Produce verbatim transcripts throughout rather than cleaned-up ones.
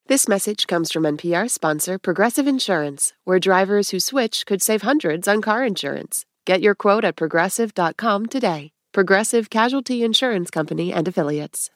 This message comes from N P R sponsor Progressive Insurance, where drivers who switch could save hundreds on car insurance. Get your quote at progressive dot com today. Progressive Casualty Insurance Company and Affiliates.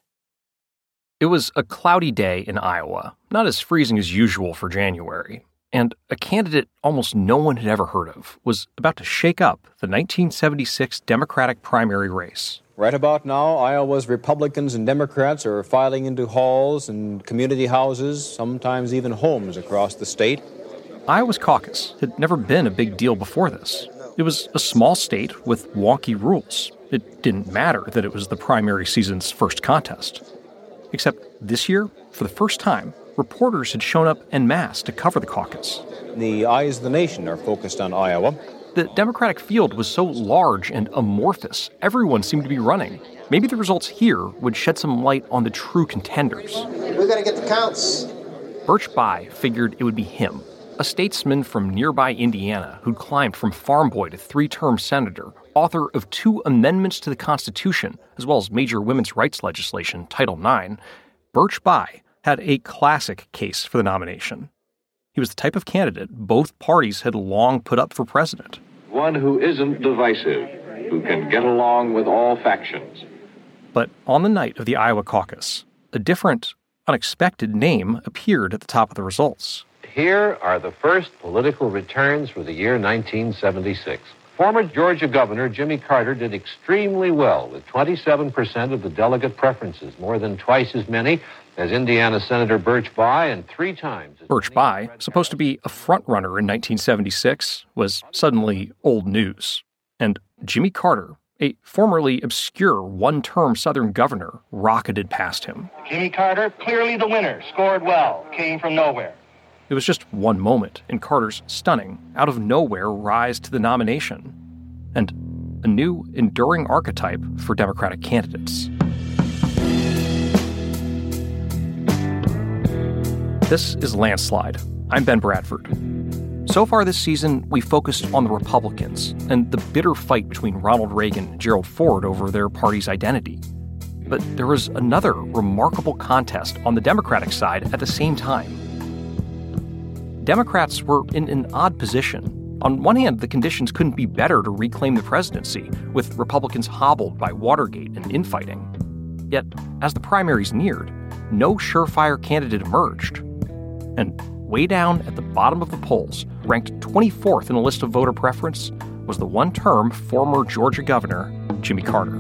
It was a cloudy day in Iowa, not as freezing as usual for January, and a candidate almost no one had ever heard of was about to shake up the nineteen seventy-six Democratic primary race. Right about now, Iowa's Republicans and Democrats are filing into halls and community houses, sometimes even homes across the state. Iowa's caucus had never been a big deal before this. It was a small state with wonky rules. It didn't matter that it was the primary season's first contest. Except this year, for the first time, reporters had shown up en masse to cover the caucus. The eyes of the nation are focused on Iowa. The Democratic field was so large and amorphous, everyone seemed to be running. Maybe the results here would shed some light on the true contenders. We gotta get the counts. Birch Bayh figured it would be him, a statesman from nearby Indiana who'd climbed from farm boy to three-term senator, author of two amendments to the Constitution, as well as major women's rights legislation, Title nine. Birch Bayh had a classic case for the nomination. He was the type of candidate both parties had long put up for president. One who isn't divisive, who can get along with all factions. But on the night of the Iowa caucus, a different, unexpected name appeared at the top of the results. Here are the first political returns for the year nineteen seventy-six. Former Georgia Governor Jimmy Carter did extremely well with twenty-seven percent of the delegate preferences, more than twice as many as Indiana Senator Birch Bayh and three times as Birch Bayh, supposed to be a frontrunner in nineteen seventy-six, was suddenly old news. And Jimmy Carter, a formerly obscure one-term Southern governor, rocketed past him. Jimmy Carter, clearly the winner, scored well, came from nowhere. It was just one moment in Carter's stunning, out-of-nowhere rise to the nomination, and a new, enduring archetype for Democratic candidates. This is Landslide. I'm Ben Bradford. So far this season, we focused on the Republicans and the bitter fight between Ronald Reagan and Gerald Ford over their party's identity. But there was another remarkable contest on the Democratic side at the same time. Democrats were in an odd position. On one hand, the conditions couldn't be better to reclaim the presidency, with Republicans hobbled by Watergate and infighting. Yet, as the primaries neared, no surefire candidate emerged. And way down at the bottom of the polls, ranked twenty-fourth in a list of voter preference, was the one-term former Georgia governor, Jimmy Carter.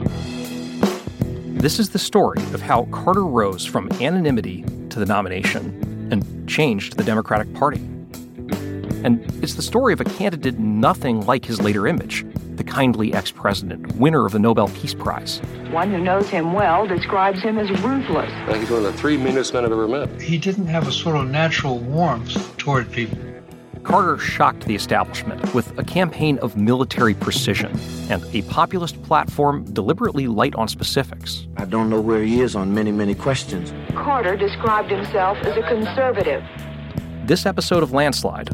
This is the story of how Carter rose from anonymity to the nomination and changed the Democratic Party. And it's the story of a candidate nothing like his later image, the kindly ex-president, winner of the Nobel Peace Prize. One who knows him well describes him as ruthless. I think he's one of the three meanest men I've ever met. He didn't have a sort of natural warmth toward people. Carter shocked the establishment with a campaign of military precision and a populist platform deliberately light on specifics. I don't know where he is on many, many questions. Carter described himself as a conservative. This episode of Landslide,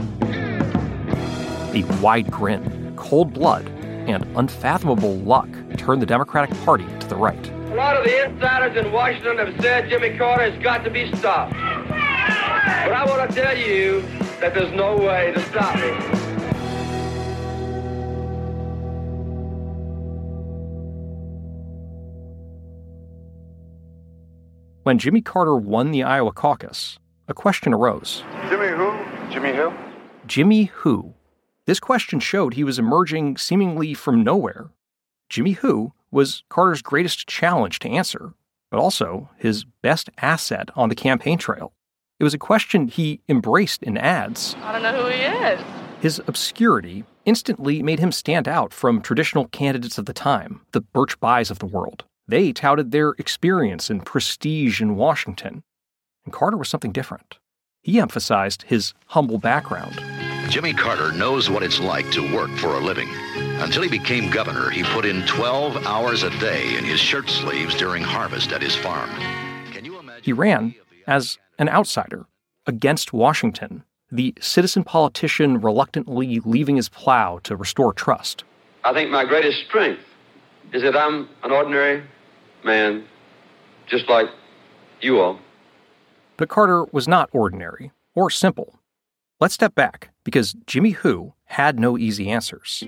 a wide grin, cold blood, and unfathomable luck turned the Democratic Party to the right. A lot of the insiders in Washington have said Jimmy Carter has got to be stopped. But I want to tell you that there's no way to stop him. When Jimmy Carter won the Iowa caucus, a question arose. Jimmy who? Jimmy who? Jimmy who? This question showed he was emerging seemingly from nowhere. Jimmy who was Carter's greatest challenge to answer, but also his best asset on the campaign trail. It was a question he embraced in ads. I don't know who he is. His obscurity instantly made him stand out from traditional candidates of the time, the Birch Bayhs of the world. They touted their experience and prestige in Washington. And Carter was something different. He emphasized his humble background. Jimmy Carter knows what it's like to work for a living. Until he became governor, he put in twelve hours a day in his shirt sleeves during harvest at his farm. Can you imagine? He ran as an outsider against Washington, the citizen politician reluctantly leaving his plow to restore trust. I think my greatest strength is that I'm an ordinary man, just like you all. But Carter was not ordinary or simple. Let's step back, because Jimmy Who had no easy answers.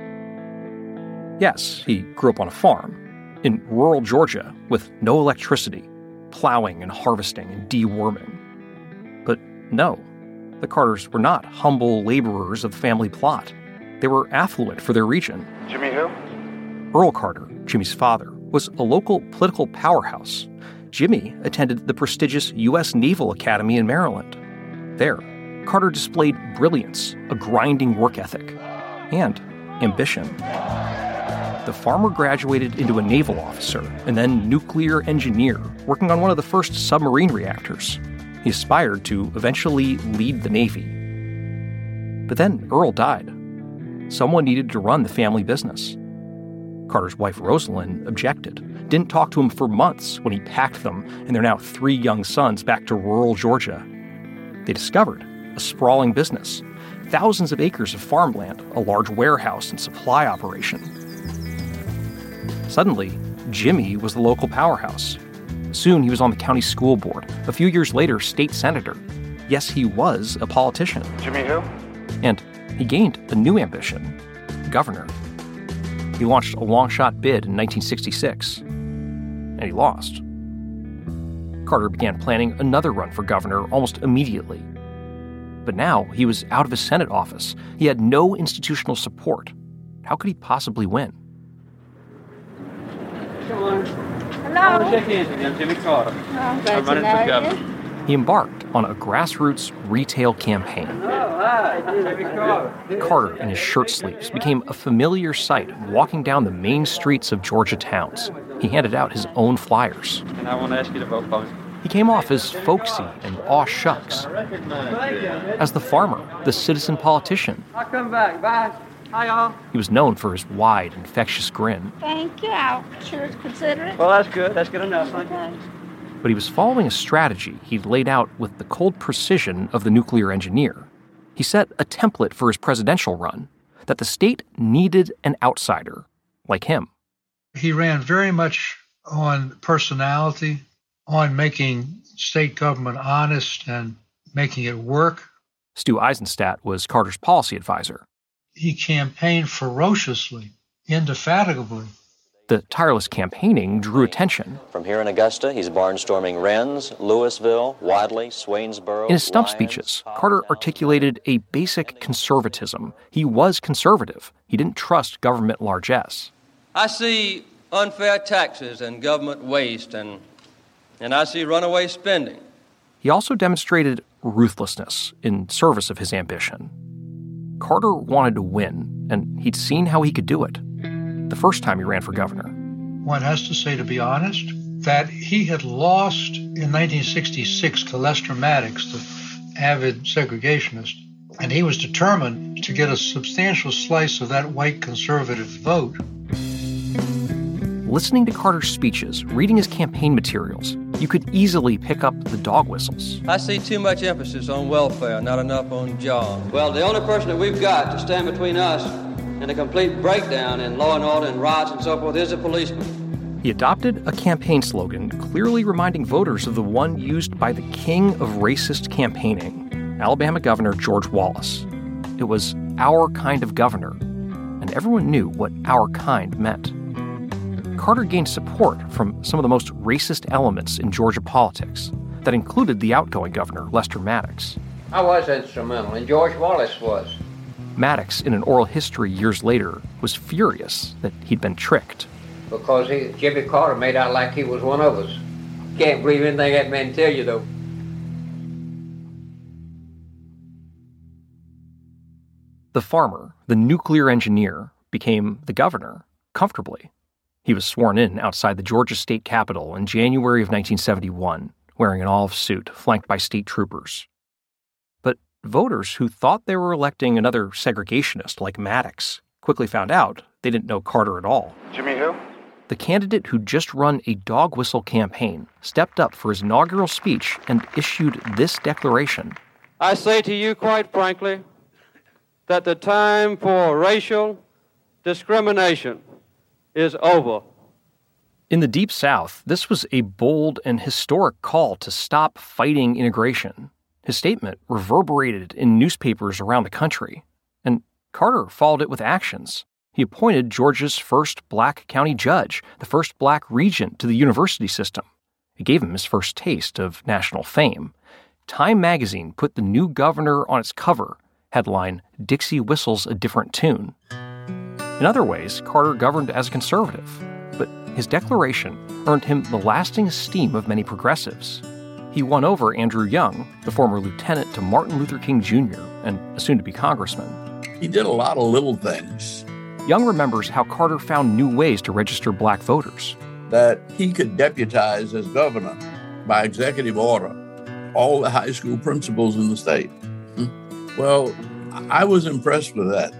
Yes, he grew up on a farm in rural Georgia with no electricity, plowing and harvesting and deworming. But no, the Carters were not humble laborers of the family plot. They were affluent for their region. Jimmy who? Earl Carter, Jimmy's father, was a local political powerhouse. Jimmy attended the prestigious U S Naval Academy in Maryland. There, Carter displayed brilliance, a grinding work ethic, and ambition. The farmer graduated into a naval officer and then nuclear engineer, working on one of the first submarine reactors. He aspired to eventually lead the Navy. But then Earl died. Someone needed to run the family business. Carter's wife, Rosalind, objected, didn't talk to him for months when he packed them and their now three young sons back to rural Georgia. They discovered a sprawling business, thousands of acres of farmland, a large warehouse and supply operation. Suddenly, Jimmy was the local powerhouse. Soon he was on the county school board. A few years later, state senator. Yes, he was a politician. Jimmy who? And he gained a new ambition, governor. He launched a long-shot bid in nineteen sixty-six, and he lost. Carter began planning another run for governor almost immediately. But now he was out of his Senate office. He had no institutional support. How could he possibly win? Hello. Hello. Check in again, Jimmy Carter. Oh, I'm glad I'm running to know for governor. He embarked on a grassroots retail campaign. Oh, hi, Jimmy Carter. Carter, in his shirt sleeves, became a familiar sight walking down the main streets of Georgia towns. He handed out his own flyers. And I want to ask you to vote for me. He came off as folksy and aw shucks. As the farmer, the citizen politician. I'll come back. Bye. Hi, y'all. He was known for his wide, infectious grin. Thank you. I'll sure consider it. Well, that's good. That's good enough. Thank you. But he was following a strategy he'd laid out with the cold precision of the nuclear engineer. He set a template for his presidential run, that the state needed an outsider like him. He ran very much on personality, on making state government honest and making it work. Stu Eisenstadt was Carter's policy advisor. He campaigned ferociously, indefatigably. The tireless campaigning drew attention. From here in Augusta, he's barnstorming Rennes, Louisville, Wadley, Swainsboro. In his stump Lyons, speeches, Carter articulated a basic conservatism. He was conservative. He didn't trust government largesse. I see unfair taxes and government waste, and and I see runaway spending. He also demonstrated ruthlessness in service of his ambition. Carter wanted to win, and he'd seen how he could do it the first time he ran for governor. One has to say, to be honest, that he had lost in nineteen sixty-six to Lester Maddox, the avid segregationist, and he was determined to get a substantial slice of that white conservative vote. Listening to Carter's speeches, reading his campaign materials, you could easily pick up the dog whistles. I see too much emphasis on welfare, not enough on jobs. Well, the only person that we've got to stand between us and a complete breakdown in law and order and riots and so forth is a policeman. He adopted a campaign slogan clearly reminding voters of the one used by the king of racist campaigning, Alabama Governor George Wallace. It was our kind of governor, and everyone knew what our kind meant. Carter gained support from some of the most racist elements in Georgia politics. That included the outgoing governor, Lester Maddox. I was instrumental, and George Wallace was. Maddox, in an oral history years later, was furious that he'd been tricked. Because he, Jimmy Carter made out like he was one of us. Can't believe anything that man tell you, though. The farmer, the nuclear engineer, became the governor, comfortably. He was sworn in outside the Georgia state capitol in January of nineteen seventy-one, wearing an olive suit, flanked by state troopers. But voters who thought they were electing another segregationist like Maddox quickly found out they didn't know Carter at all. Jimmy who? The candidate who'd just run a dog whistle campaign stepped up for his inaugural speech and issued this declaration. I say to you quite frankly that the time for racial discrimination is over. In the Deep South, this was a bold and historic call to stop fighting integration. His statement reverberated in newspapers around the country, and Carter followed it with actions. He appointed Georgia's first black county judge, the first black regent to the university system. It gave him his first taste of national fame. Time magazine put the new governor on its cover, headline, "Dixie Whistles a Different Tune." In other ways, Carter governed as a conservative, but his declaration earned him the lasting esteem of many progressives. He won over Andrew Young, the former lieutenant to Martin Luther King Junior and a soon-to-be congressman. He did a lot of little things. Young remembers how Carter found new ways to register black voters. That he could deputize as governor by executive order all the high school principals in the state. Well, I was impressed with that.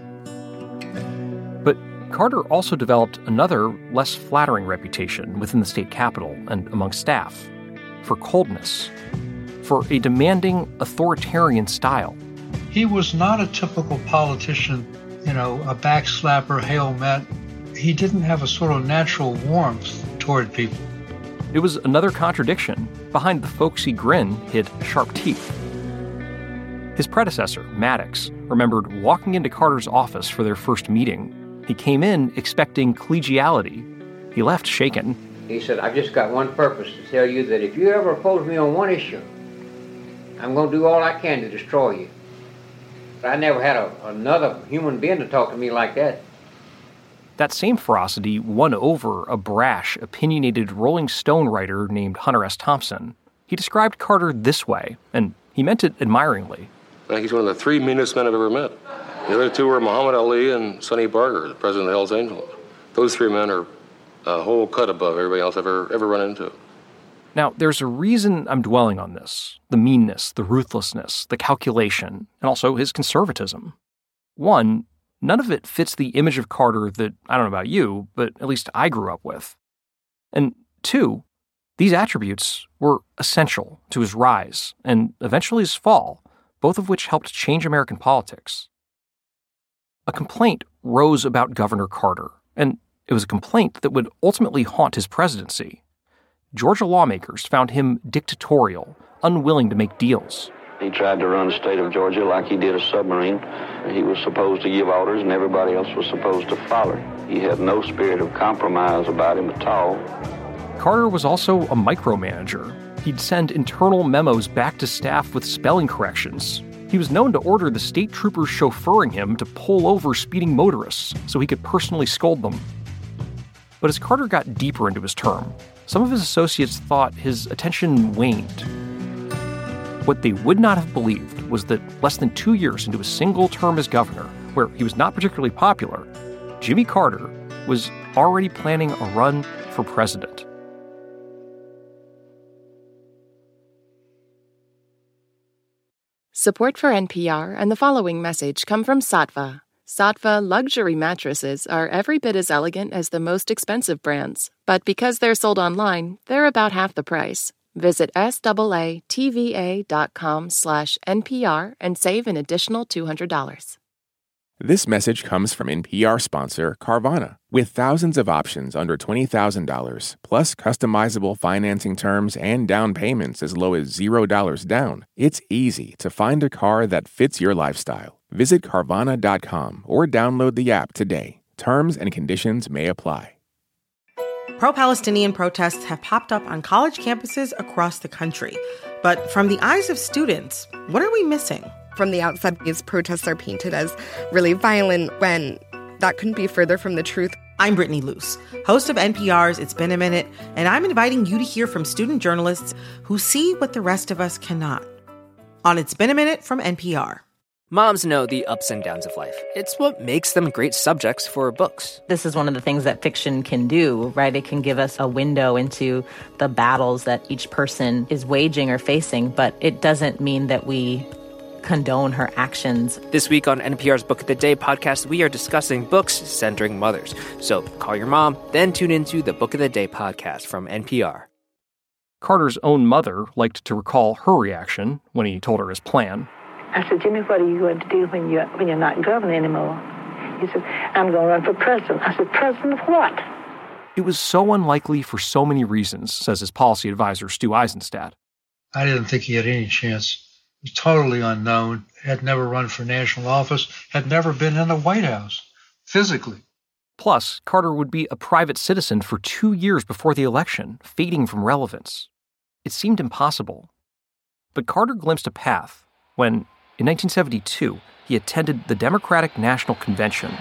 But Carter also developed another, less flattering reputation within the state capitol and among staff for coldness, for a demanding, authoritarian style. He was not a typical politician, you know, a backslapper, hail met. He didn't have a sort of natural warmth toward people. It was another contradiction. Behind the folksy grin hid sharp teeth. His predecessor, Maddox, remembered walking into Carter's office for their first meeting. He came in expecting collegiality. He left shaken. He said, I've just got one purpose, to tell you that if you ever oppose me on one issue, I'm going to do all I can to destroy you. I never had a, another human being to talk to me like that. That same ferocity won over a brash, opinionated Rolling Stone writer named Hunter S. Thompson. He described Carter this way, and he meant it admiringly. I think he's one of the three meanest men I've ever met. The other two were Muhammad Ali and Sonny Barker, the president of the Hells Angels. Those three men are a whole cut above everybody else I've ever, ever run into. Now, there's a reason I'm dwelling on this. The meanness, the ruthlessness, the calculation, and also his conservatism. One, none of it fits the image of Carter that, I don't know about you, but at least I grew up with. And two, these attributes were essential to his rise and eventually his fall, both of which helped change American politics. A complaint rose about Governor Carter, and it was a complaint that would ultimately haunt his presidency. Georgia lawmakers found him dictatorial, unwilling to make deals. He tried to run the state of Georgia like he did a submarine. He was supposed to give orders and everybody else was supposed to follow. He had no spirit of compromise about him at all. Carter was also a micromanager. He'd send internal memos back to staff with spelling corrections. He was known to order the state troopers chauffeuring him to pull over speeding motorists so he could personally scold them. But as Carter got deeper into his term, some of his associates thought his attention waned. What they would not have believed was that less than two years into a single term as governor, where he was not particularly popular, Jimmy Carter was already planning a run for president. Support for N P R and the following message come from Saatva. Saatva luxury mattresses are every bit as elegant as the most expensive brands, but because they're sold online, they're about half the price. Visit saatva.com slash NPR and save an additional two hundred dollars. This message comes from N P R sponsor Carvana. With thousands of options under twenty thousand dollars, plus customizable financing terms and down payments as low as zero dollars down, it's easy to find a car that fits your lifestyle. Visit Carvana dot com or download the app today. Terms and conditions may apply. Pro-Palestinian protests have popped up on college campuses across the country. But from the eyes of students, what are we missing? From the outside, these protests are painted as really violent when that couldn't be further from the truth. I'm Brittany Luce, host of N P R's It's Been a Minute, and I'm inviting you to hear from student journalists who see what the rest of us cannot. On It's Been a Minute from N P R. Moms know the ups and downs of life. It's what makes them great subjects for books. This is one of the things that fiction can do, right? It can give us a window into the battles that each person is waging or facing, but it doesn't mean that we condone her actions. This week on N P R's Book of the Day podcast, we are discussing books centering mothers. So call your mom, then tune into the Book of the Day podcast from N P R. Carter's own mother liked to recall her reaction when he told her his plan. I said, Jimmy, what are you going to do when you're, when you're not governor anymore? He said, I'm going to run for president. I said, president of what? It was so unlikely for so many reasons, says his policy advisor, Stu Eisenstadt. I didn't think he had any chance. He was totally unknown, had never run for national office, had never been in the White House, physically. Plus, Carter would be a private citizen for two years before the election, fading from relevance. It seemed impossible. But Carter glimpsed a path when, in nineteen seventy-two, he attended the Democratic National Convention.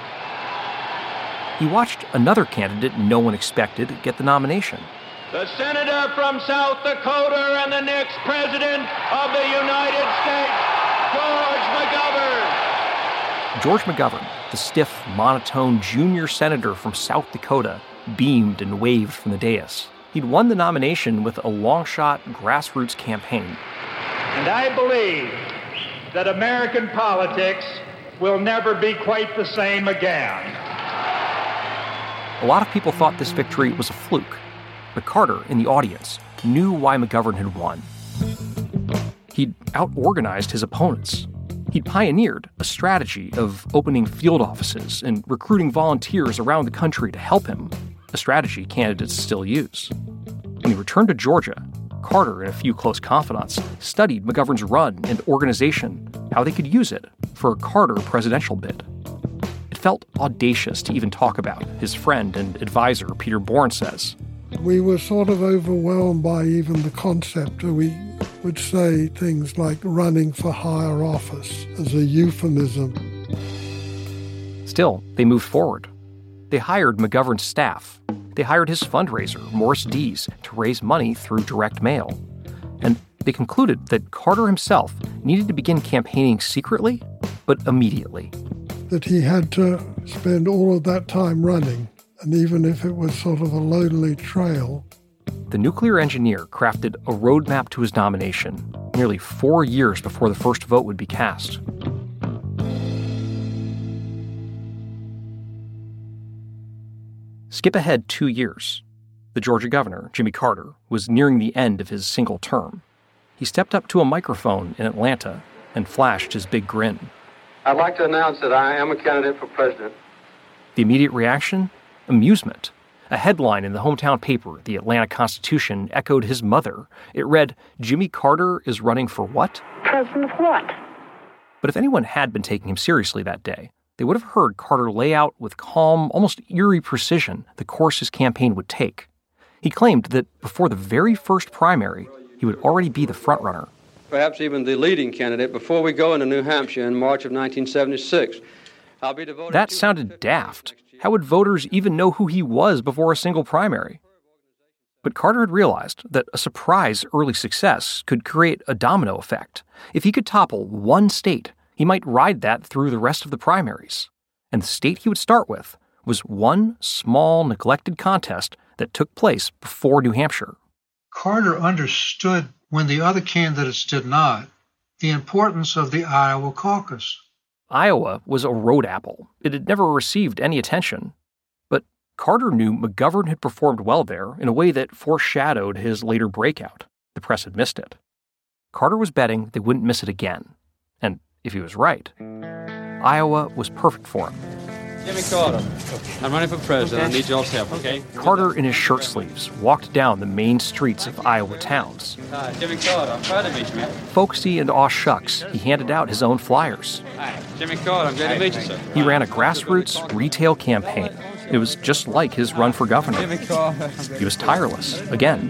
He watched another candidate no one expected get the nomination. The senator from South Dakota and the next president of the United States, George McGovern. George McGovern, the stiff, monotone junior senator from South Dakota, beamed and waved from the dais. He'd won the nomination with a long-shot grassroots campaign. And I believe that American politics will never be quite the same again. A lot of people thought this victory was a fluke, but Carter, in the audience, knew why McGovern had won. He'd out-organized his opponents. He'd pioneered a strategy of opening field offices and recruiting volunteers around the country to help him, a strategy candidates still use. When he returned to Georgia, Carter and a few close confidants studied McGovern's run and organization, how they could use it for a Carter presidential bid. It felt audacious to even talk about, his friend and advisor Peter Bourne says. We were sort of overwhelmed by even the concept. We would say things like running for higher office as a euphemism. Still, they moved forward. They hired McGovern's staff. They hired his fundraiser, Morris Dees, to raise money through direct mail. And they concluded that Carter himself needed to begin campaigning secretly, but immediately. That he had to spend all of that time running, and even if it was sort of a lonely trail. The nuclear engineer crafted a roadmap to his nomination, nearly four years before the first vote would be cast. Skip ahead two years. The Georgia governor, Jimmy Carter, was nearing the end of his single term. He stepped up to a microphone in Atlanta and flashed his big grin. I'd like to announce that I am a candidate for president. The immediate reaction? Amusement. A headline in the hometown paper, the Atlanta Constitution, echoed his mother. It read, "Jimmy Carter is running for what?" President of what? But if anyone had been taking him seriously that day, they would have heard Carter lay out with calm, almost eerie precision the course his campaign would take. He claimed that before the very first primary, he would already be the frontrunner. Perhaps even the leading candidate before we go into New Hampshire in March of nineteen seventy-six. I'll be devoted That sounded daft. How would voters even know who he was before a single primary? But Carter had realized that a surprise early success could create a domino effect. If he could topple one state, he might ride that through the rest of the primaries. And the state he would start with was one small, neglected contest that took place before New Hampshire. Carter understood, when the other candidates did not, the importance of the Iowa caucus. Iowa was a road apple. It had never received any attention. But Carter knew McGovern had performed well there in a way that foreshadowed his later breakout. The press had missed it. Carter was betting they wouldn't miss it again. And if he was right, Iowa was perfect for him. Jimmy Carter, I'm running for president. Okay. I need y'all's help, okay? Carter, in his shirt sleeves, walked down the main streets of Iowa towns. Hi, Jimmy Carter. I'm proud to meet you, man. Folksy and aw shucks, he handed out his own flyers. Hi, Jimmy Carter. I'm glad to meet you, sir. He ran a grassroots retail campaign. It was just like his run for governor. Jimmy Carter. He was tireless, again.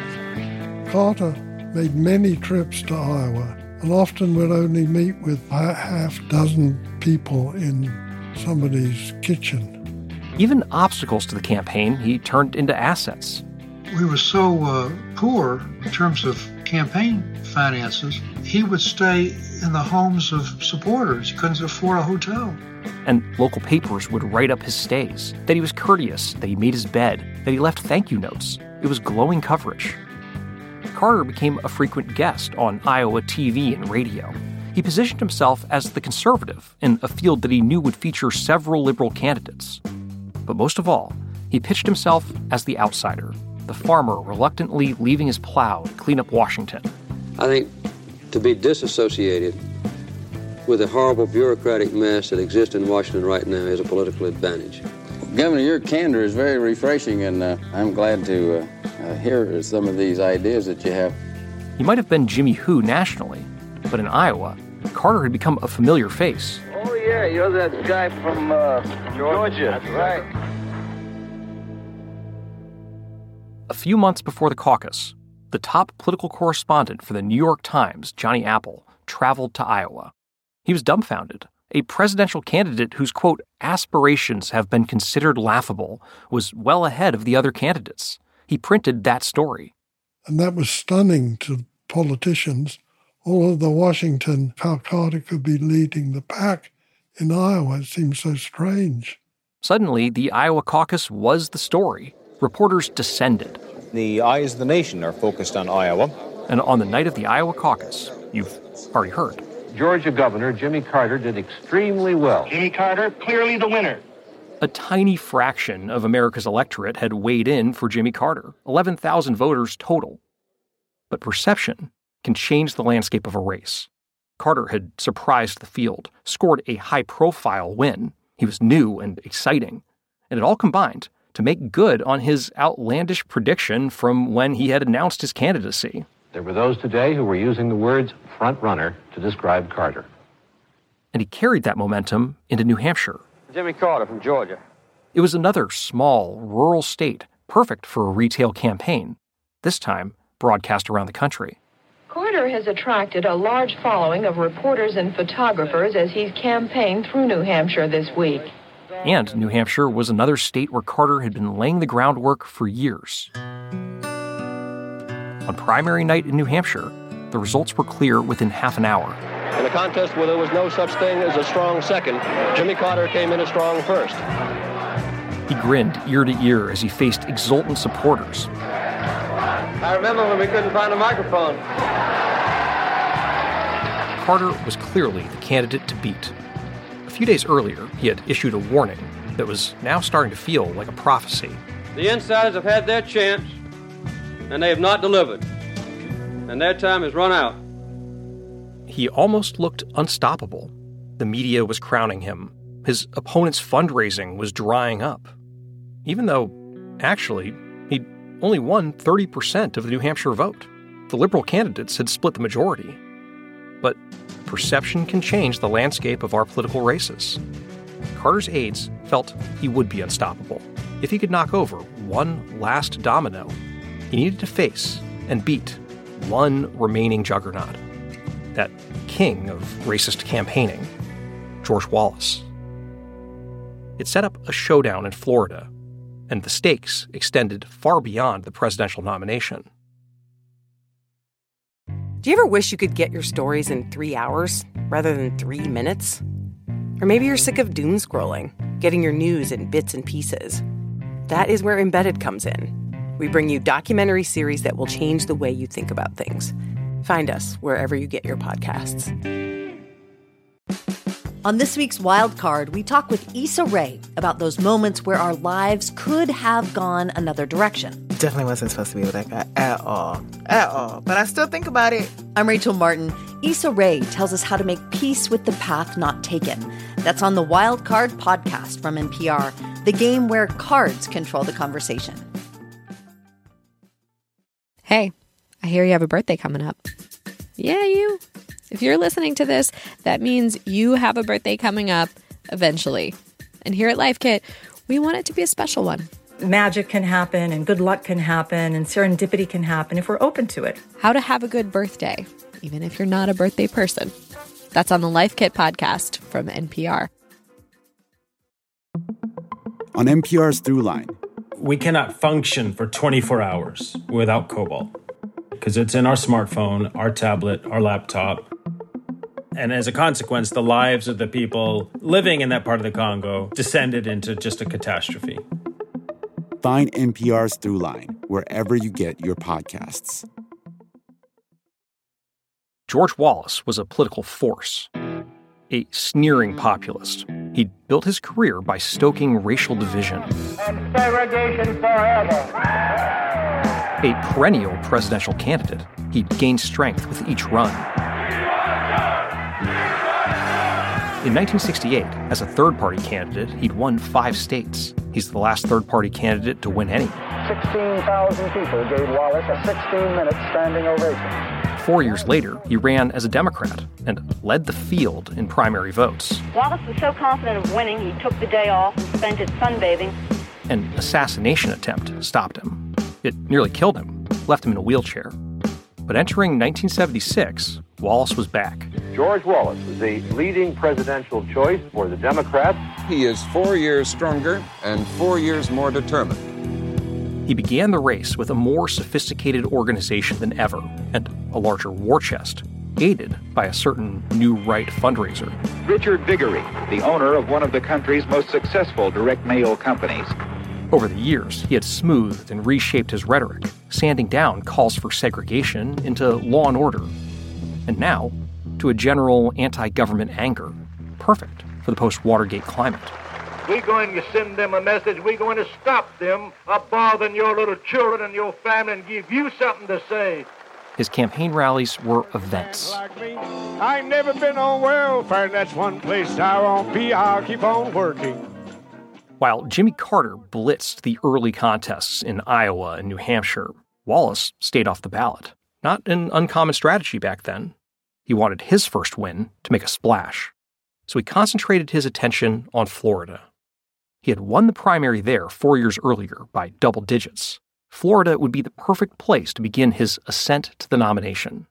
Carter made many trips to Iowa, and often would only meet with a half dozen people in somebody's kitchen. Even obstacles to the campaign he turned into assets. We were so uh, poor in terms of campaign finances, he would stay in the homes of supporters. He couldn't afford a hotel. And local papers would write up his stays, that he was courteous, that he made his bed, that he left thank you notes. It was glowing coverage. Carter became a frequent guest on Iowa T V and radio. He positioned himself as the conservative in a field that he knew would feature several liberal candidates. But most of all, he pitched himself as the outsider, the farmer reluctantly leaving his plow to clean up Washington. I think to be disassociated with the horrible bureaucratic mess that exists in Washington right now is a political advantage. Governor, your candor is very refreshing, and uh, I'm glad to uh, uh, hear some of these ideas that you have. He might have been Jimmy Who nationally, but in Iowa, Carter had become a familiar face. Oh, yeah, you're that guy from uh, Georgia. That's right. A few months before the caucus, the top political correspondent for the New York Times, Johnny Apple, traveled to Iowa. He was dumbfounded. A presidential candidate whose, quote, aspirations have been considered laughable was well ahead of the other candidates. He printed that story. And that was stunning to politicians. All of the Washington, how Carter could be leading the pack in Iowa, it seemed so strange. Suddenly, the Iowa caucus was the story. Reporters descended. The eyes of the nation are focused on Iowa. And on the night of the Iowa caucus, you've already heard, Georgia Governor Jimmy Carter did extremely well. Jimmy Carter, clearly the winner. A tiny fraction of America's electorate had weighed in for Jimmy Carter, eleven thousand voters total. But perception can change the landscape of a race. Carter had surprised the field, scored a high-profile win. He was new and exciting. And it all combined to make good on his outlandish prediction from when he had announced his candidacy. There were those today who were using the words front runner to describe Carter. And he carried that momentum into New Hampshire. Jimmy Carter from Georgia. It was another small, rural state, perfect for a retail campaign, this time broadcast around the country. Carter has attracted a large following of reporters and photographers as he's campaigned through New Hampshire this week. And New Hampshire was another state where Carter had been laying the groundwork for years. On primary night in New Hampshire, the results were clear within half an hour. In a contest where there was no such thing as a strong second, Jimmy Carter came in a strong first. He grinned ear to ear as he faced exultant supporters. I remember when we couldn't find a microphone. Carter was clearly the candidate to beat. A few days earlier, he had issued a warning that was now starting to feel like a prophecy. The insiders have had their chance, and they have not delivered. And their time has run out. He almost looked unstoppable. The media was crowning him. His opponent's fundraising was drying up. Even though, actually, he'd only won thirty percent of the New Hampshire vote. The Liberal candidates had split the majority. But perception can change the landscape of our political races. Carter's aides felt he would be unstoppable. If he could knock over one last domino, he needed to face and beat one remaining juggernaut. That king of racist campaigning, George Wallace. It set up a showdown in Florida, and the stakes extended far beyond the presidential nomination. Do you ever wish you could get your stories in three hours rather than three minutes? Or maybe you're sick of doom scrolling, getting your news in bits and pieces. That is where Embedded comes in. We bring you documentary series that will change the way you think about things. Find us wherever you get your podcasts. On this week's Wild Card, we talk with Issa Rae about those moments where our lives could have gone another direction. Definitely wasn't supposed to be with that guy at all. At all. But I still think about it. I'm Rachel Martin. Issa Rae tells us how to make peace with the path not taken. That's on the Wild Card podcast from N P R, the game where cards control the conversation. Hey, I hear you have a birthday coming up. Yeah, you. If you're listening to this, that means you have a birthday coming up eventually. And here at Life Kit, we want it to be a special one. Magic can happen and good luck can happen and serendipity can happen if we're open to it. How to have a good birthday, even if you're not a birthday person. That's on the Life Kit podcast from N P R. On N P R's Throughline. We cannot function for twenty-four hours without cobalt because it's in our smartphone, our tablet, our laptop. And as a consequence, the lives of the people living in that part of the Congo descended into just a catastrophe. Find N P R's Throughline wherever you get your podcasts. George Wallace was a political force, a sneering populist. He'd built his career by stoking racial division. And segregation forever. A perennial presidential candidate, he'd gained strength with each run. In nineteen sixty-eight, as a third-party candidate, he'd won five states. He's the last third-party candidate to win any. sixteen thousand people gave Wallace a sixteen-minute standing ovation. Four years later, he ran as a Democrat and led the field in primary votes. Wallace was so confident of winning, he took the day off and spent it sunbathing. An assassination attempt stopped him. It nearly killed him, left him in a wheelchair. But entering nineteen seventy-six, Wallace was back. George Wallace is a leading presidential choice for the Democrats. He is four years stronger and four years more determined. He began the race with a more sophisticated organization than ever and a larger war chest, aided by a certain New Right fundraiser. Richard Viguerie, the owner of one of the country's most successful direct mail companies. Over the years, he had smoothed and reshaped his rhetoric, sanding down calls for segregation into law and order. And now, to a general anti-government anger, perfect for the post-Watergate climate. We're going to send them a message. We're going to stop them up bothering your little children and your family and give you something to say. His campaign rallies were events. Like me, I ain't never been on welfare. That's one place I won't be. I'll keep on working. While Jimmy Carter blitzed the early contests in Iowa and New Hampshire, Wallace stayed off the ballot. Not an uncommon strategy back then. He wanted his first win to make a splash. So he concentrated his attention on Florida. He had won the primary there four years earlier by double digits. Florida would be the perfect place to begin his ascent to the nomination.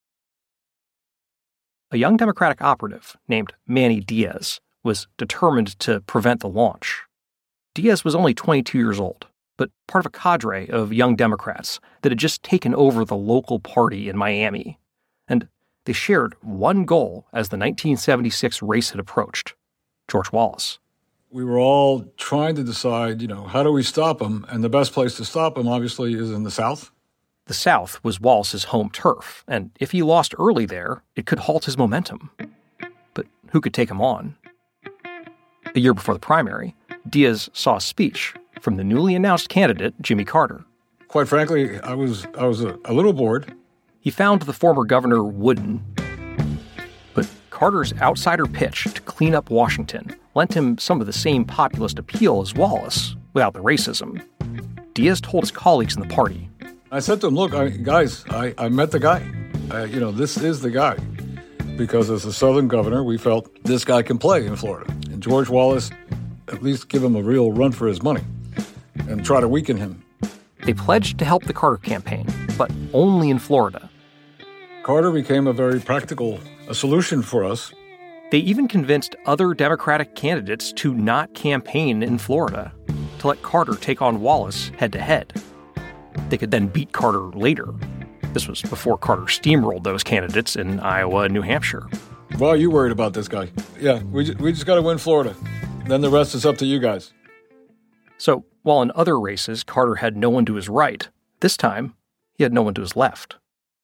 A young Democratic operative named Manny Diaz was determined to prevent the launch. Diaz was only twenty-two years old, but part of a cadre of young Democrats that had just taken over the local party in Miami. And they shared one goal as the nineteen seventy-six race had approached: George Wallace. We were all trying to decide, you know, how do we stop him? And the best place to stop him, obviously, is in the South. The South was Wallace's home turf, and if he lost early there, it could halt his momentum. But who could take him on? A year before the primary, Diaz saw a speech from the newly announced candidate, Jimmy Carter. Quite frankly, I was I was a, a little bored. He found the former governor wooden. But Carter's outsider pitch to clean up Washington lent him some of the same populist appeal as Wallace, without the racism. Diaz told his colleagues in the party. I said to him, look, I, guys, I, I met the guy. Uh, you know, this is the guy. Because as a Southern governor, we felt this guy can play in Florida. And George Wallace, at least give him a real run for his money and try to weaken him. They pledged to help the Carter campaign, but only in Florida. Carter became a very practical a solution for us. They even convinced other Democratic candidates to not campaign in Florida, to let Carter take on Wallace head-to-head. They could then beat Carter later. This was before Carter steamrolled those candidates in Iowa and New Hampshire. Why are you worried about this guy? Yeah, we just, we just got to win Florida. Then the rest is up to you guys. So, while in other races Carter had no one to his right, this time he had no one to his left.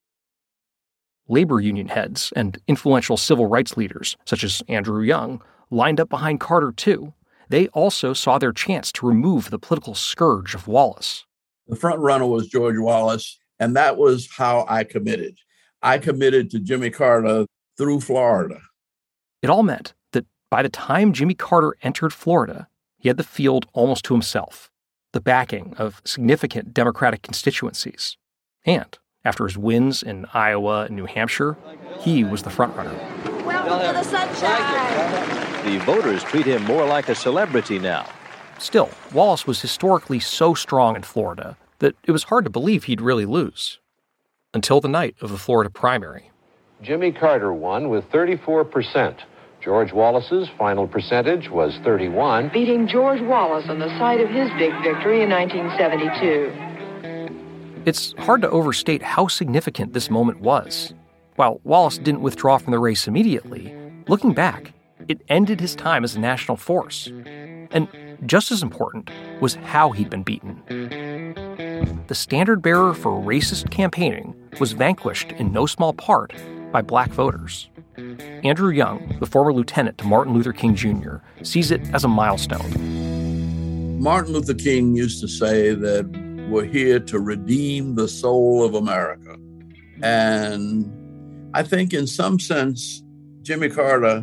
Labor union heads and influential civil rights leaders, such as Andrew Young, lined up behind Carter too. They also saw their chance to remove the political scourge of Wallace. The front runner was George Wallace, and that was how I committed. I committed to Jimmy Carter through Florida. It all meant that by the time Jimmy Carter entered Florida, he had the field almost to himself, the backing of significant Democratic constituencies. And after his wins in Iowa and New Hampshire, he was the frontrunner. Welcome to the sunshine. The voters treat him more like a celebrity now. Still, Wallace was historically so strong in Florida that it was hard to believe he'd really lose. Until the night of the Florida primary. Jimmy Carter won with thirty-four percent. George Wallace's final percentage was thirty-one. Beating George Wallace on the site of his big victory in nineteen seventy-two. It's hard to overstate how significant this moment was. While Wallace didn't withdraw from the race immediately, looking back, it ended his time as a national force. And just as important was how he'd been beaten. The standard bearer for racist campaigning was vanquished in no small part by black voters. Andrew Young, the former lieutenant to Martin Luther King Junior, sees it as a milestone. Martin Luther King used to say that we're here to redeem the soul of America. And I think in some sense, Jimmy Carter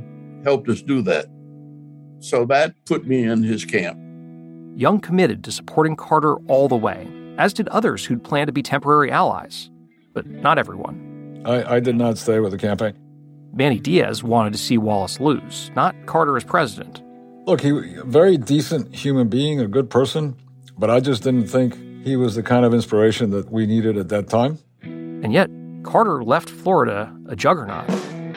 helped us do that. So that put me in his camp. Young committed to supporting Carter all the way, as did others who'd planned to be temporary allies. But not everyone. I, I did not stay with the campaign. Manny Diaz wanted to see Wallace lose, not Carter as president. Look, he was a very decent human being, a good person, but I just didn't think he was the kind of inspiration that we needed at that time. And yet, Carter left Florida a juggernaut.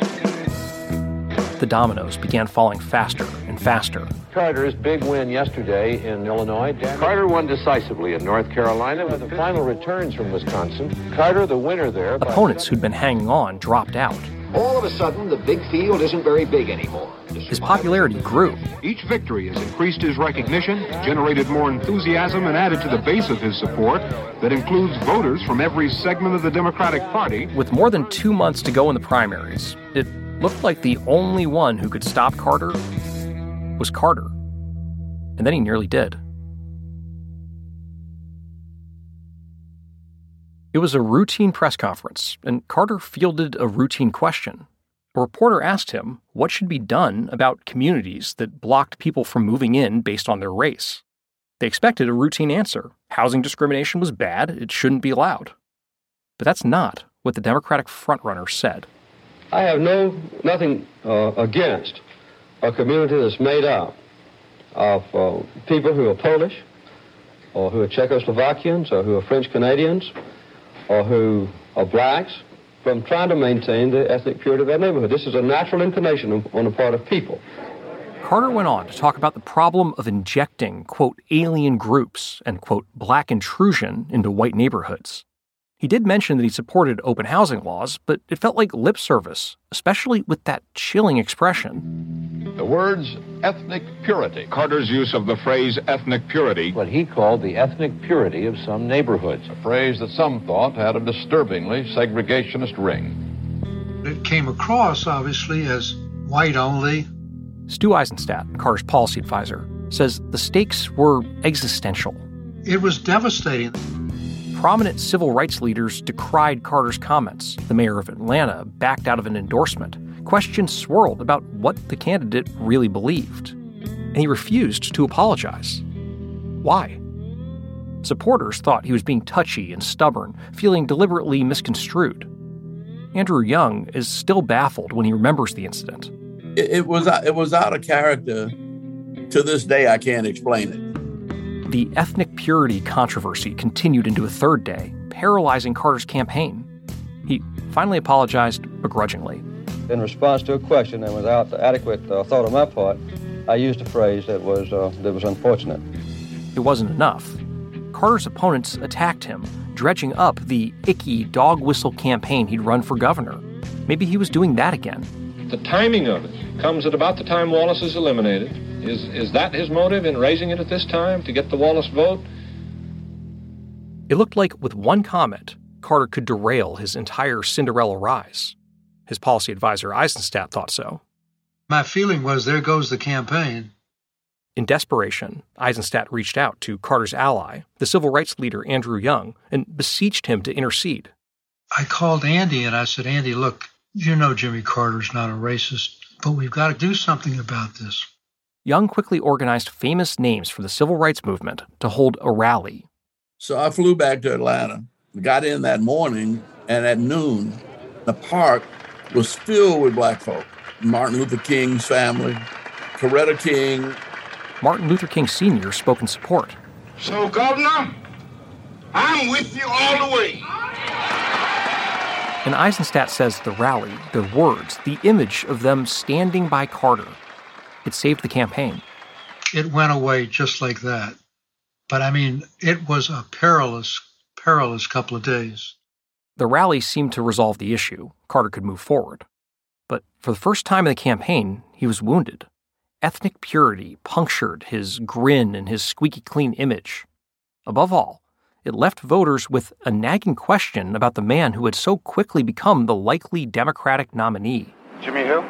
The dominoes began falling faster and faster. Carter's big win yesterday in Illinois. Carter won decisively in North Carolina with the final returns from Wisconsin. Carter, the winner there. Opponents who'd been hanging on dropped out. All of a sudden, the big field isn't very big anymore. His popularity grew. Each victory has increased his recognition, generated more enthusiasm, and added to the base of his support that includes voters from every segment of the Democratic Party. With more than two months to go in the primaries, it looked like the only one who could stop Carter was Carter. And then he nearly did. It was a routine press conference, and Carter fielded a routine question. A reporter asked him what should be done about communities that blocked people from moving in based on their race. They expected a routine answer. Housing discrimination was bad, it shouldn't be allowed. But that's not what the Democratic frontrunner said. I have no nothing uh, against a community that's made up of uh, people who are Polish, or who are Czechoslovakians, or who are French Canadians, or who are blacks, from trying to maintain the ethnic purity of their neighborhood. This is a natural inclination on the part of people. Carter went on to talk about the problem of injecting, quote, alien groups and, quote, black intrusion into white neighborhoods. He did mention that he supported open housing laws, but it felt like lip service, especially with that chilling expression. The words ethnic purity. Carter's use of the phrase ethnic purity. What he called the ethnic purity of some neighborhoods. A phrase that some thought had a disturbingly segregationist ring. It came across, obviously, as white only. Stu Eisenstadt, Carter's policy advisor, says the stakes were existential. It was devastating. Prominent civil rights leaders decried Carter's comments. The mayor of Atlanta backed out of an endorsement. Questions swirled about what the candidate really believed. And he refused to apologize. Why? Supporters thought he was being touchy and stubborn, feeling deliberately misconstrued. Andrew Young is still baffled when he remembers the incident. It, it was it was out of character. To this day, I can't explain it. The ethnic purity controversy continued into a third day, paralyzing Carter's campaign. He finally apologized begrudgingly. In response to a question and without adequate uh, thought on my part, I used a phrase that was uh, that was unfortunate. It wasn't enough. Carter's opponents attacked him, dredging up the icky dog whistle campaign he'd run for governor. Maybe he was doing that again. The timing of it comes at about the time Wallace is eliminated. Is is that his motive in raising it at this time, to get the Wallace vote? It looked like with one comment, Carter could derail his entire Cinderella rise. His policy advisor, Eisenstadt, thought so. My feeling was, there goes the campaign. In desperation, Eisenstadt reached out to Carter's ally, the civil rights leader Andrew Young, and beseeched him to intercede. I called Andy and I said, Andy, look, you know Jimmy Carter's not a racist, but we've got to do something about this. Young quickly organized famous names from the civil rights movement to hold a rally. So I flew back to Atlanta, got in that morning, and at noon, the park was filled with black folk. Martin Luther King's family, Coretta King. Martin Luther King Senior spoke in support. So, Governor, I'm with you all the way. And Eisenstadt says the rally, their words, the image of them standing by Carter, it saved the campaign. It went away just like that. But, I mean, it was a perilous, perilous couple of days. The rally seemed to resolve the issue. Carter could move forward. But for the first time in the campaign, he was wounded. Ethnic purity punctured his grin and his squeaky clean image. Above all, it left voters with a nagging question about the man who had so quickly become the likely Democratic nominee. Jimmy Hill?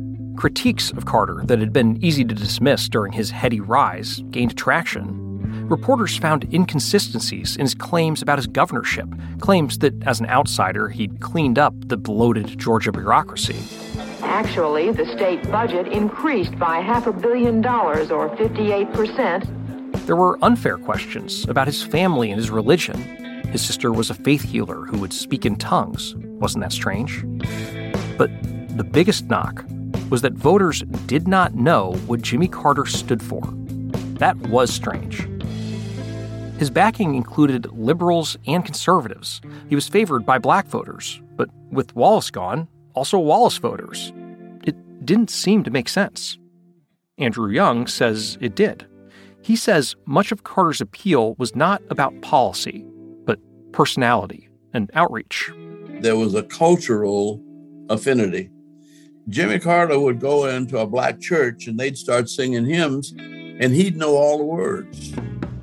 Critiques of Carter that had been easy to dismiss during his heady rise gained traction. reporters found inconsistencies in his claims about his governorship, claims that as an outsider he'd cleaned up the bloated Georgia bureaucracy. Actually, the state budget increased by half a billion dollars, or fifty-eight percent. There were unfair questions about his family and his religion. His sister was a faith healer who would speak in tongues. Wasn't that strange? But the biggest knock was that voters did not know what Jimmy Carter stood for. That was strange. His backing included liberals and conservatives. He was favored by black voters, but with Wallace gone, also Wallace voters. It didn't seem to make sense. Andrew Young says it did. He says much of Carter's appeal was not about policy, but personality and outreach. There was a cultural affinity. Jimmy Carter would go into a black church and they'd start singing hymns, and he'd know all the words.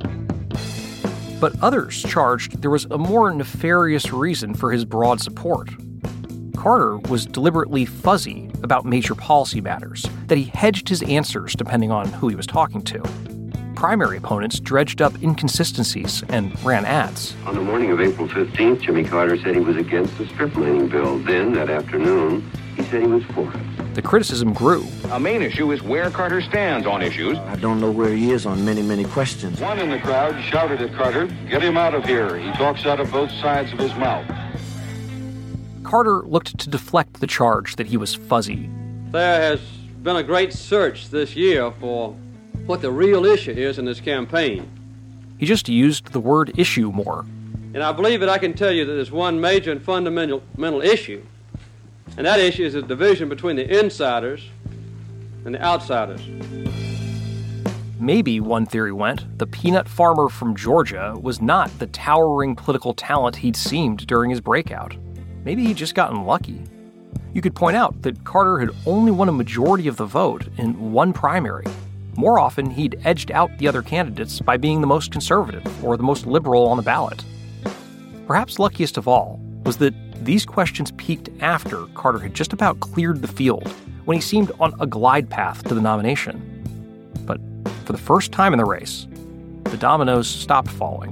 But others charged there was a more nefarious reason for his broad support. Carter was deliberately fuzzy about major policy matters, that he hedged his answers depending on who he was talking to. Primary opponents dredged up inconsistencies and ran ads. On the morning of April fifteenth, Jimmy Carter said he was against the strip mining bill. Then, that afternoon, he said he was for it. The criticism grew. A main issue is where Carter stands on issues. I don't know where he is on many, many questions. One in the crowd shouted at Carter, "Get him out of here. He talks out of both sides of his mouth." Carter looked to deflect the charge that he was fuzzy. There has been a great search this year for what the real issue is in this campaign. He just used the word issue more. And I believe that I can tell you that there's one major and fundamental mental issue, and that issue is the division between the insiders and the outsiders. Maybe, one theory went, the peanut farmer from Georgia was not the towering political talent he'd seemed during his breakout. Maybe he'd just gotten lucky. You could point out that Carter had only won a majority of the vote in one primary. More often, he'd edged out the other candidates by being the most conservative or the most liberal on the ballot. Perhaps luckiest of all was that these questions peaked after Carter had just about cleared the field, when he seemed on a glide path to the nomination. But for the first time in the race, the dominoes stopped falling.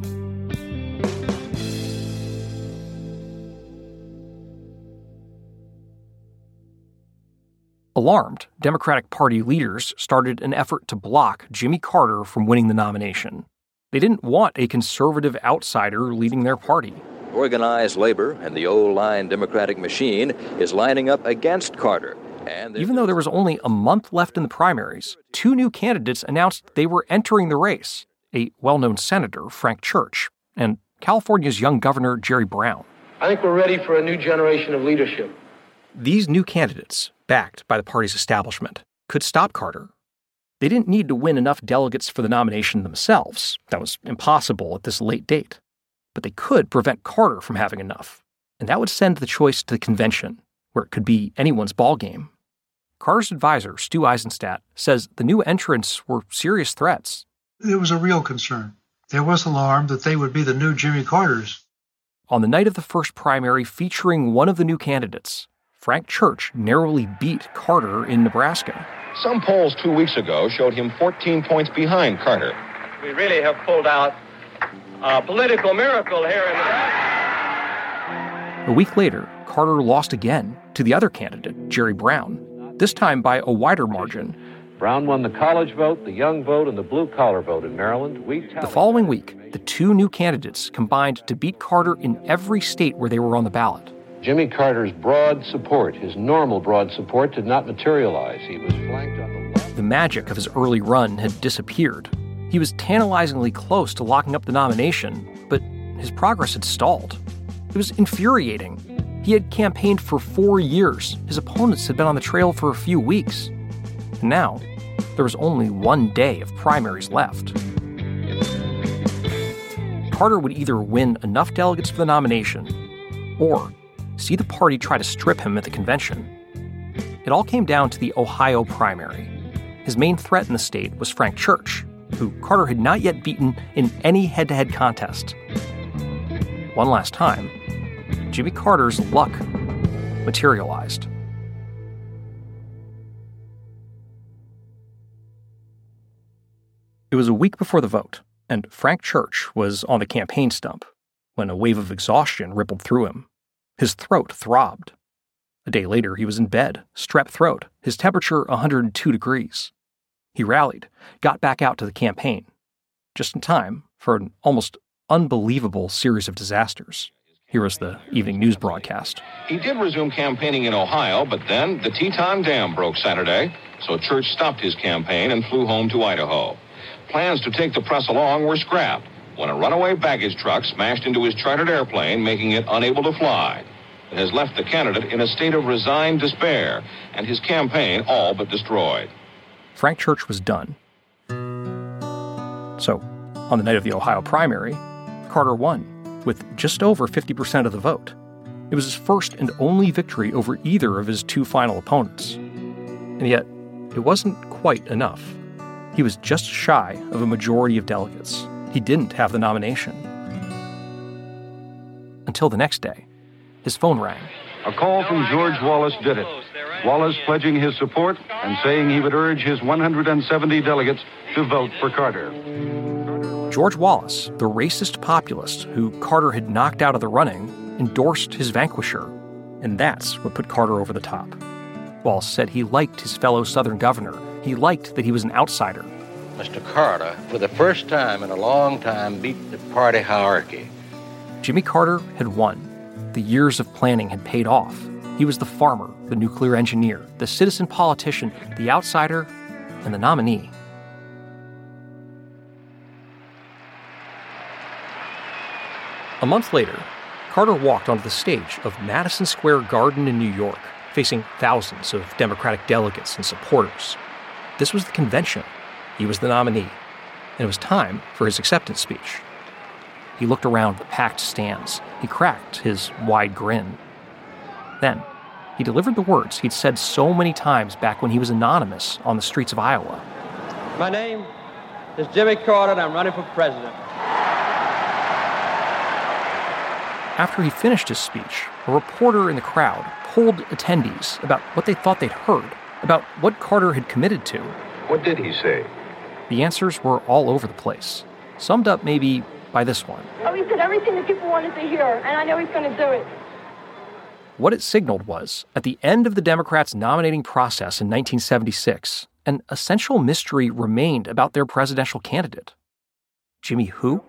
Alarmed, Democratic Party leaders started an effort to block Jimmy Carter from winning the nomination. They didn't want a conservative outsider leading their party. Organized labor and the old-line Democratic machine is lining up against Carter. And even though there was only a month left in the primaries, two new candidates announced they were entering the race, a well-known senator, Frank Church, and California's young governor, Jerry Brown. I think we're ready for a new generation of leadership. These new candidates, backed by the party's establishment, could stop Carter. They didn't need to win enough delegates for the nomination themselves. That was impossible at this late date. But they could prevent Carter from having enough, and that would send the choice to the convention, where it could be anyone's ballgame. Carter's advisor, Stu Eisenstadt, says the new entrants were serious threats. It was a real concern. There was alarm that they would be the new Jimmy Carters. On the night of the first primary featuring one of the new candidates, Frank Church narrowly beat Carter in Nebraska. Some polls two weeks ago showed him fourteen points behind Carter. We really have pulled out a political miracle here in Nebraska. A week later, Carter lost again to the other candidate, Jerry Brown, this time by a wider margin. Brown won the college vote, the young vote, and the blue-collar vote in Maryland. We the following week, the two new candidates combined to beat Carter in every state where they were on the ballot. Jimmy Carter's broad support, his normal broad support, did not materialize. He was flanked on the left. The magic of his early run had disappeared. He was tantalizingly close to locking up the nomination, but his progress had stalled. It was infuriating. He had campaigned for four years. His opponents had been on the trail for a few weeks. And now, there was only one day of primaries left. Carter would either win enough delegates for the nomination, or see the party try to strip him at the convention. It all came down to the Ohio primary. His main threat in the state was Frank Church, who Carter had not yet beaten in any head-to-head contest. One last time, Jimmy Carter's luck materialized. It was a week before the vote, And Frank Church was on the campaign stump when a wave of exhaustion rippled through him. His throat throbbed. A day later, he was in bed, strep throat, his temperature one hundred two degrees. He rallied, got back out to the campaign, just in time for an almost unbelievable series of disasters. Here was the evening news broadcast. He did resume campaigning in Ohio, but then the Teton Dam broke Saturday, so Church stopped his campaign and flew home to Idaho. Plans to take the press along were scrapped when a runaway baggage truck smashed into his chartered airplane, making it unable to fly. It has left the candidate in a state of resigned despair, and his campaign all but destroyed. Frank Church was done. So, on the night of the Ohio primary, Carter won, with just over fifty percent of the vote. It was his first and only victory over either of his two final opponents. And yet, it wasn't quite enough. He was just shy of a majority of delegates. He didn't have the nomination. Until the next day, his phone rang. A call from George Wallace did it. Wallace pledging his support and saying he would urge his one hundred seventy delegates to vote for Carter. George Wallace, the racist populist who Carter had knocked out of the running, endorsed his vanquisher, and that's what put Carter over the top. Wallace said he liked his fellow Southern governor. He liked that he was an outsider. Mister Carter, for the first time in a long time, beat the party hierarchy. Jimmy Carter had won. The years of planning had paid off. He was the farmer, the nuclear engineer, the citizen politician, the outsider, and the nominee. A month later, Carter walked onto the stage of Madison Square Garden in New York, facing thousands of Democratic delegates and supporters. This was the convention. He was the nominee, and it was time for his acceptance speech. He looked around the packed stands. He cracked his wide grin. Then, he delivered the words he'd said so many times back when he was anonymous on the streets of Iowa. My name is Jimmy Carter, and I'm running for president. After he finished his speech, a reporter in the crowd polled attendees about what they thought they'd heard, about what Carter had committed to. What did he say? The answers were all over the place, summed up maybe by this one. Oh, he said everything that people wanted to hear, and I know he's going to do it. What it signaled was, at the end of the Democrats' nominating process in nineteen seventy-six, an essential mystery remained about their presidential candidate. Jimmy who?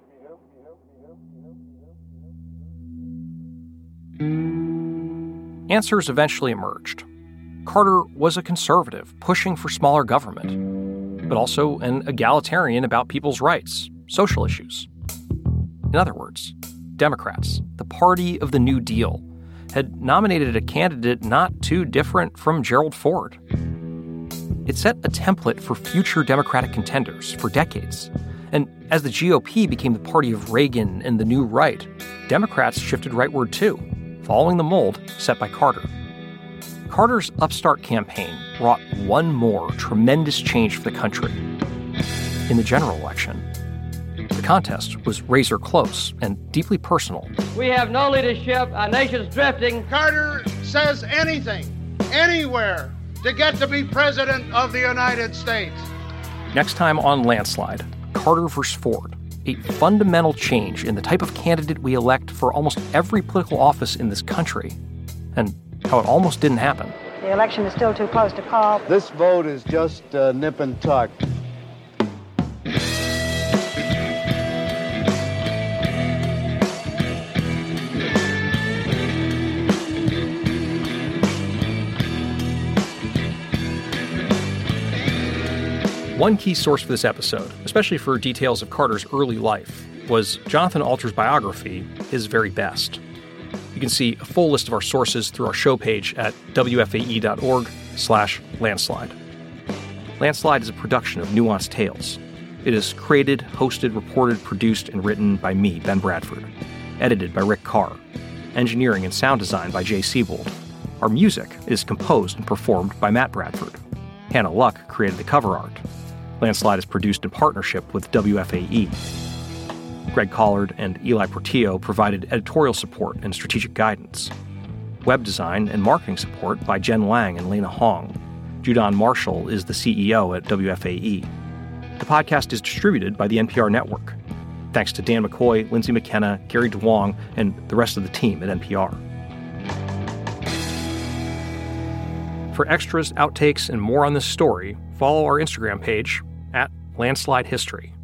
Answers eventually emerged. Carter was a conservative, pushing for smaller government, but also an egalitarian about people's rights, social issues. In other words, Democrats, the party of the New Deal, had nominated a candidate not too different from Gerald Ford. It set a template for future Democratic contenders for decades. And as the G O P became the party of Reagan and the new right, Democrats shifted rightward too, following the mold set by Carter. Carter's upstart campaign wrought one more tremendous change for the country. In the general election, the contest was razor close and deeply personal. We have no leadership. Our nation's drifting. Carter says anything, anywhere, to get to be president of the United States. Next time on Landslide, Carter versus Ford, a fundamental change in the type of candidate we elect for almost every political office in this country, and how it almost didn't happen. The election is still too close to call. This vote is just uh, nip and tuck. One key source for this episode, especially for details of Carter's early life, was Jonathan Alter's biography, His Very Best. You can see a full list of our sources through our show page at W F A E dot org slash landslide. Landslide is a production of Nuanced Tales. It is created, hosted, reported, produced, and written by me, Ben Bradford. Edited by Rick Carr. Engineering and sound design by Jay Siebold. Our music is composed and performed by Matt Bradford. Hannah Luck created the cover art. Landslide is produced in partnership with W F A E. Greg Collard and Eli Portillo provided editorial support and strategic guidance. Web design and marketing support by Jen Lang and Lena Hong. Judon Marshall is the C E O at W F A E. The podcast is distributed by the N P R Network. Thanks to Dan McCoy, Lindsay McKenna, Gary DeWong, and the rest of the team at N P R. For extras, outtakes, and more on this story, follow our Instagram page at Landslide History.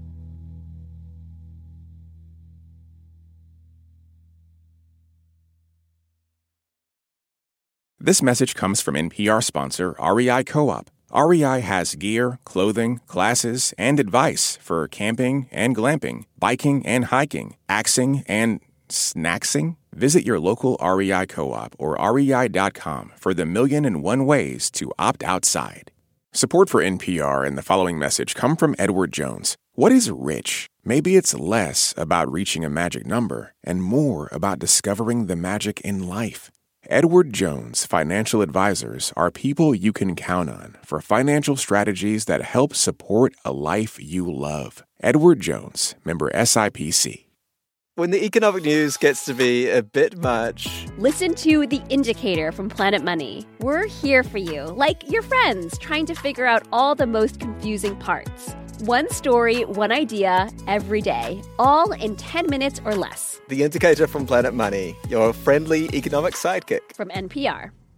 This message comes from N P R sponsor R E I Co-op. R E I has gear, clothing, classes, and advice for camping and glamping, biking and hiking, axing and snacksing. Visit your local R E I Co-op or R E I dot com for the million and one ways to opt outside. Support for N P R and the following message come from Edward Jones. What is rich? Maybe it's less about reaching a magic number and more about discovering the magic in life. Edward Jones Financial Advisors are people you can count on for financial strategies that help support a life you love. Edward Jones, member S I P C. When the economic news gets to be a bit much, listen to The Indicator from Planet Money. We're here for you, like your friends, trying to figure out all the most confusing parts. One story, one idea, every day, all in ten minutes or less. The Indicator from Planet Money, your friendly economic sidekick. From N P R.